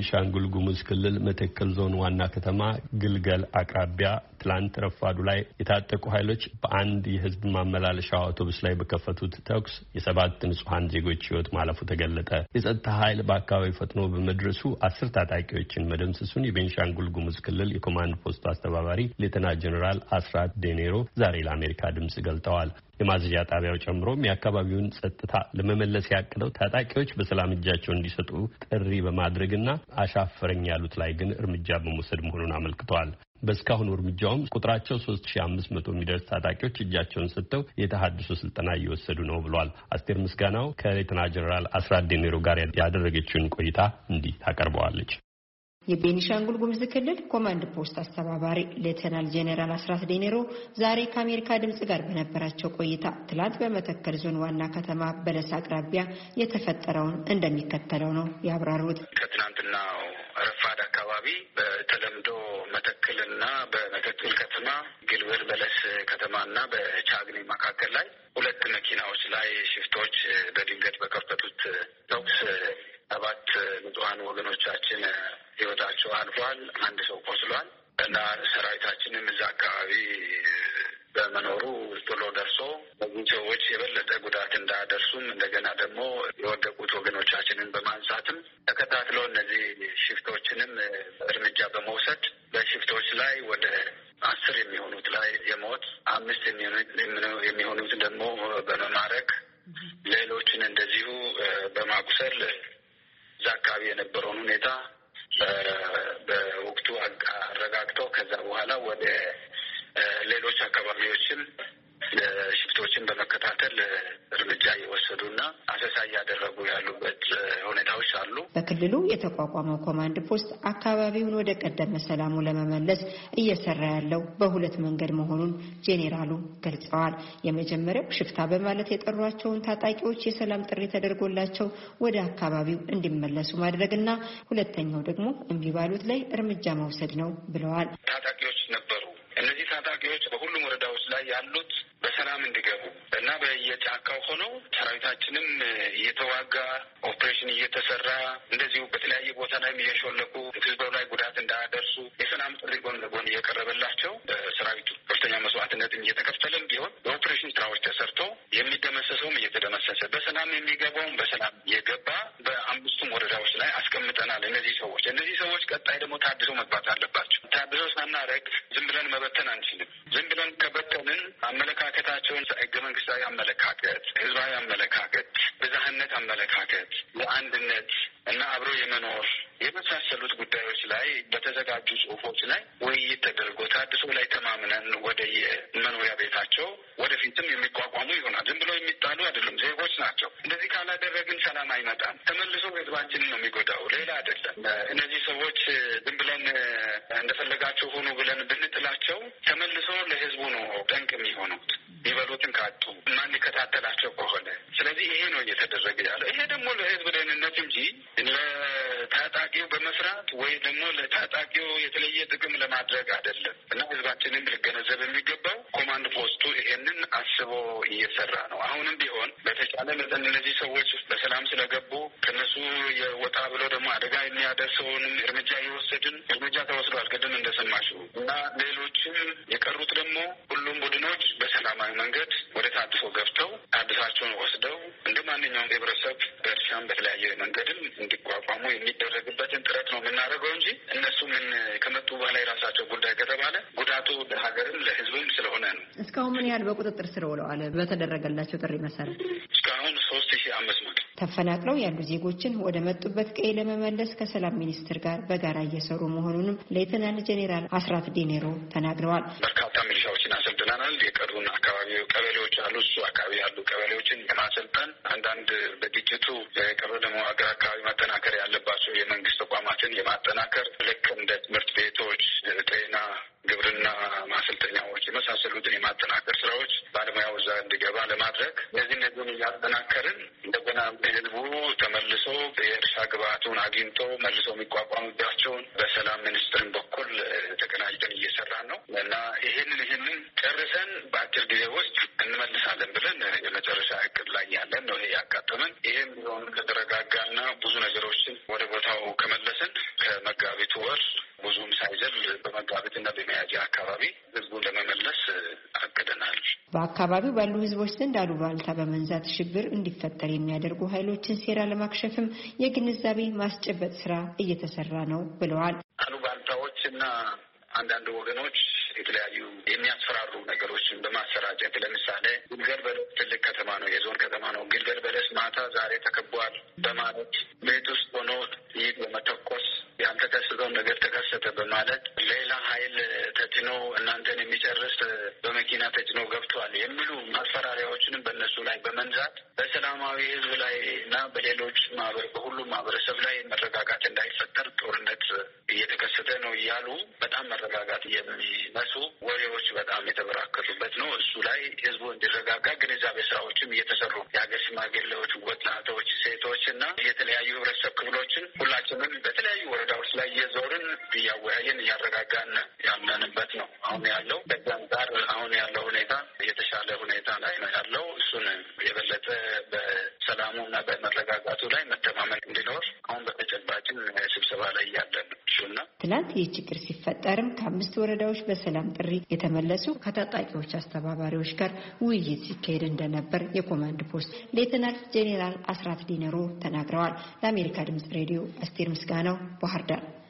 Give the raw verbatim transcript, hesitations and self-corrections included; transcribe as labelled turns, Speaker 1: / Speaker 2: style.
Speaker 1: በቤንሻንጉል ጉሙዝ ክልል መተከል ዞን ዋና ከተማ ግልገል አቅራቢያ ትላንት ረፋዱ ላይ የታጠቁ ኃይሎች በአንድ የህዝብ ማመላለሻ አውቶቡስ ላይ በከፈቱት ተኩስ የሰባት ንጹሃን ዜጎች ህይወት ማለፉ ተገለጠ። የጸጥታ ኃይል በአካባቢው ፈጥኖ በመድረሱ አስር ታጣቂዎችን መደምሰሱን የቤንሻንጉል ጉሙዝ ክልል የኮማንድ ፖስቱ አስተባባሪ ሌተና ጀነራል አስራት ዴኔሮ ዛሬ ለአሜሪካ ድምጽ ገልጠዋል። የማዘዣ ጣቢያው ጨምሮም የአካባቢውን ጸጥታ ለመመለስ ያቀደው ታጣቂዎች በሰላም እጃቸውን እንዲሰጡ ጥሪ በማድረግና አሻፈረኝ ያሉት ላይ ግን እርምጃ በመውሰድ መሆኑን አመልክተዋል። በእስካሁኑ እርምጃውም ቁጥራቸው ሶስት ሺህ አምስት መቶ የሚደርስ ታጣቂዎች እጃቸውን ሰጥተው የተሃድሶ ስልጠና እየወሰዱ ነው ብሏል። አስቴር ምስጋናው ከሌተና ጀነራል አስራት ዴኔሮ ጋር ያደረገችውን ቆይታ እንዲህ ታቀርበዋለች።
Speaker 2: የቤኒሻንጉል ጉሙዝ ክልል ኮማንድ ፖስት አስተባባሪ ሌተናል ጄኔራል አስራት ዴኔሮ ዛሬ ከአሜሪካ ድምጽ ጋር በነበራቸው ቆይታ ትላንት በመተከል ዞን ዋና ከተማ በለስ አቅራቢያ የተፈጠረውን እንደሚከተለው ነው ያብራሩት።
Speaker 3: ከትናንትና ረፋድ አካባቢ በተለምዶ መተከልና በመተከል ከተማ ግልገል በለስ ከተማና በቻግኒ መካከል ላይ ሁለት መኪናዎች ላይ ሽፍቶች በድንገት በከፈቱት ተኩስ ሰባት ንጹሃን ወገኖቻችን ህይወታቸው አልፏል። አንድ ሰው ቆስሏል እና ሰራዊታችንም እዛ አካባቢ በመኖሩ ቶሎ ደርሶ በዚህ ሰዎች የበለጠ ጉዳት እንዳያደርሱም እንደገና ደግሞ የወደቁት ወገኖቻችንን በማንሳትም ተከታትሎ እነዚህ ሽፍቶችንም እርምጃ በመውሰድ በሽፍቶች ላይ ወደ አስር የሚሆኑት ላይ የሞት አምስት የሚሆኑት ደግሞ በመማረክ ሌሎችን እንደዚሁ በማቁሰል እዛ አካባቢ የነበረውን ሁኔታ በወቅቱ አረጋግጠው ከዛ በኋላ ወደ ሌሎች አካባቢዎችም ሽፍቶችን በመከታተል እርምጃ እየወሰዱና አሰሳ እያደረጉ ያሉበት ሁኔታዎች አሉ።
Speaker 2: በክልሉ የተቋቋመው ኮማንድ ፖስት አካባቢውን ወደ ቀደመ ሰላሙ ለመመለስ እየሰራ ያለው በሁለት መንገድ መሆኑን ጄኔራሉ ገልጸዋል። የመጀመሪያው ሽፍታ በማለት የጠሯቸውን ታጣቂዎች የሰላም ጥሪ ተደርጎላቸው ወደ አካባቢው እንዲመለሱ ማድረግና ሁለተኛው ደግሞ እምቢ ባሉት ላይ እርምጃ መውሰድ ነው ብለዋል።
Speaker 3: ታጣቂዎች ነበሩ። እነዚህ ታጣቂዎች በሁሉም ወረዳዎች ላይ ያሉት በሰላም እንዲገቡ እና በየጫካው ሆነው ሰራዊታችንም እየተዋጋ ኦፕሬሽን እየተሰራ እንደዚሁ በተለያየ ቦታ ላይ እየሾለኩ ህዝቡ ላይ ጉዳት እንዳያደርሱ የሰላም ጥሪ ጎን ለጎን እየቀረበላቸው በሰራዊቱ ከፍተኛ መስዋዕትነት እየተከፈለም ቢሆን የኦፕሬሽን ስራዎች ተሰርቶ የሚደመሰሰውም እየተደመሰሰ በሰላም የሚገባውም በሰላም የገባ በአምስቱም ወረዳዎች ላይ አስቀምጠናል። እነዚህ ሰዎች እነዚህ ሰዎች ቀጣይ ደግሞ ታድሶ መግባት አለባቸው። ታድሶ ሳናረግ ዝም ብለን መበተን አንችልም። ዝም ብለን ከበተንን አመለካከታቸውን ህገ መንግስታዊ አመለካከት፣ ህዝባዊ አመለካከት፣ ብዝሃነት አመለካከት፣ የአንድነት እና አብሮ የመኖር የመሳሰሉት ጉዳዮች ላይ በተዘጋጁ ጽሁፎች ላይ ውይይት ተደርጎ ታድሶ ላይ ተማምነን ወደ የመኖሪያ ቤታቸው ወደፊትም የሚቋቋሙ ይሆናል። ዝም ብሎ የሚጣሉ አይደሉም፣ ዜጎች ናቸው። እንደዚህ ካላደረግን ሰላም አይመጣም። ተመልሶ ህዝባችንን ነው የሚጎዳው፣ ሌላ አይደለም። እነዚህ ሰዎች ዝም ብለን እንደፈለጋቸው ሆኑ ብለን ብንጥላቸው ተመልሶ ለህዝቡ ነው ጠንቅ የሚሆኑት የሚበሉትን ካጡ ማንከታተላቸው ከሆነ። ስለዚህ ይሄ ነው እየተደረገ ያለው። ይሄ ደግሞ ለህዝብ ደህንነት እንጂ ለታጣቂው በመስራት ወይ ደግሞ ለታጣቂው የተለየ ጥቅም ለማድረግ አይደለም እና ህዝባችንን ሊገነዘብ የሚገባው ኮማንድ ፖስቱ ይሄንን አስቦ እየሰራ ነው። አሁንም ቢሆን በተቻለ መጠን እነዚህ ሰዎች በሰላም ስለገቡ ከነሱ የወጣ ብሎ ደግሞ አደጋ የሚያደርሰውንም እርምጃ እየወሰድን እርምጃ ተወስዷል። ቅድም እንደሰማሽው እና ሌሎችም የቀሩት ደግሞ ሁሉም ቡድኖች በሰላማዊ መንገድ ወደ ታድሶ ገብተው ታድሳቸውን ወስደው እንደ ማንኛውም ህብረተሰብ በእርሻም በተለያየ መንገድም እንዲቋቋሙ የሚደረግበትን ጥረት ነው የምናደርገው እንጂ እነሱ ምን ከመጡ በኋላ የራሳቸው ጉዳይ ከተባለ ጉዳቱ ለሀገርም ለህዝብም ስለሆነ ነው።
Speaker 2: እስካሁን ምን ያህል በቁጥጥር ስር ውለዋል? በተደረገላቸው ጥሪ መሰረት
Speaker 3: እስካሁን ሶስት ሺህ አምስት መቶ
Speaker 2: ተፈናቅለው ያሉ ዜጎችን ወደ መጡበት ቀዬ ለመመለስ ከሰላም ሚኒስቴር ጋር በጋራ እየሰሩ መሆኑንም ሌተናል ጄኔራል አስራት ዴኔሮ ተናግረዋል።
Speaker 3: በርካታ ሚሊሻዎችን አሰልጥነናል። የቀሩን አካባቢ ቀበሌዎች አሉ። እሱ አካባቢ ያሉ ቀበሌዎችን የማሰልጠን አንዳንድ በግጭቱ የቀሩ ደግሞ አገር አካባቢ ማጠናከር ያለባቸው የመንግስት ተቋማትን የማጠናከር ልክ እንደ ትምህርት ቤቶች፣ ጤና፣ ግብርና ማሰልጠኛዎች የመሳሰሉትን የማጠናከር ስራዎች ባለሙያው እዛ እንዲገባ ለማድረግ እነዚህ እነዚህን እያጠናከርን እንደገና ህዝቡ ተመልሶ የእርሻ ግብዓቱን አግኝቶ መልሶ የሚቋቋምባቸውን በሰላም ሚኒስትርን በኩል ተቀናጅተን እየሰራን ነው እና ይህንን ይህንን ጨርሰን በአጭር ጊዜ ውስጥ እንመልሳለን ብለን የመጨረሻ እቅድ ላይ ያለን ነው። ይሄ ያጋጠመን ይህም ቢሆን ከተረጋጋና ብዙ ነገሮችን ወደ ቦታው ከመለስን ከመጋቢቱ ወር ብዙም ሳይዘል በመጋቢትና በሚያዝያ አካባቢ ህዝቡን ለመመለስ አቅደናል።
Speaker 2: በአካባቢው ባሉ ህዝቦች ዘንድ አሉባልታ በመንዛት ሽብር እንዲፈጠር የሚያደርጉ ኃይሎችን ሴራ ለማክሸፍም የግንዛቤ ማስጨበጥ ስራ እየተሰራ ነው ብለዋል።
Speaker 3: አሉባልታዎችና አንዳንድ ወገኖች የተለያዩ የሚያስፈራሩ ነገሮችን በማሰራጨት ለምሳሌ ግልገል በለስ ትልቅ ከተማ ነው፣ የዞን ከተማ ነው። ግልገል በለስ ማታ ዛሬ ተከቧል በማለት ቤት ውስጥ ሆኖ ይህ በመተኮስ ያልተከሰተውን ነገር ተከሰተ በማለት ሌላ ኃይል ተጭኖ እናንተን የሚጨርስ በመኪና ተጭኖ ገብቷል የሚሉ ማስፈራሪያዎችንም በእነሱ ላይ በመንዛት በሰላማዊ ህዝብ ላይ እና በሌሎች ማህበር በሁሉም ማህበረሰብ ላይ መረጋጋት እንዳይፈጠር ጦርነት እየተከሰተ ነው እያሉ በጣም መረጋጋት የሚነሱ ወሬዎች በጣም የተበራከቱበት ነው። እሱ ላይ ህዝቡ እንዲረጋጋ ግንዛቤ ስራዎችም እየተሰሩ የሀገር ሽማግሌዎች፣ ወጣቶች፣ ሴቶች እና የተለያዩ ህብረተሰብ ክፍሎችን ሁላችንም በተለያዩ ወረዳዎች ላይ እየዞርን እያወያየን እያረጋጋን ያለንበት ነው አሁን ያለው። ከዛ አንጻር አሁን ያለው ሁኔታ የተሻለ ሁኔታ ላይ ነው ያለው። እሱን የበለጠ በሰላሙና በመረጋጋቱ ላይ መተማመን እንዲኖር አሁን በተጨባጭን ስብሰባ ላይ ያለን እሱና
Speaker 2: ትናንት ይህ ችግር ሲፈጠርም ከአምስት ወረዳዎች በሰላም ጥሪ የተመለሱ ከታጣቂዎች አስተባባሪዎች ጋር ውይይት ሲካሄድ እንደነበር የኮማንድ ፖስት ሌተናል ጄኔራል አስራት ዲነሮ ተናግረዋል። ለአሜሪካ ድምጽ ሬዲዮ አስቴር ምስጋናው ባህር ዳር።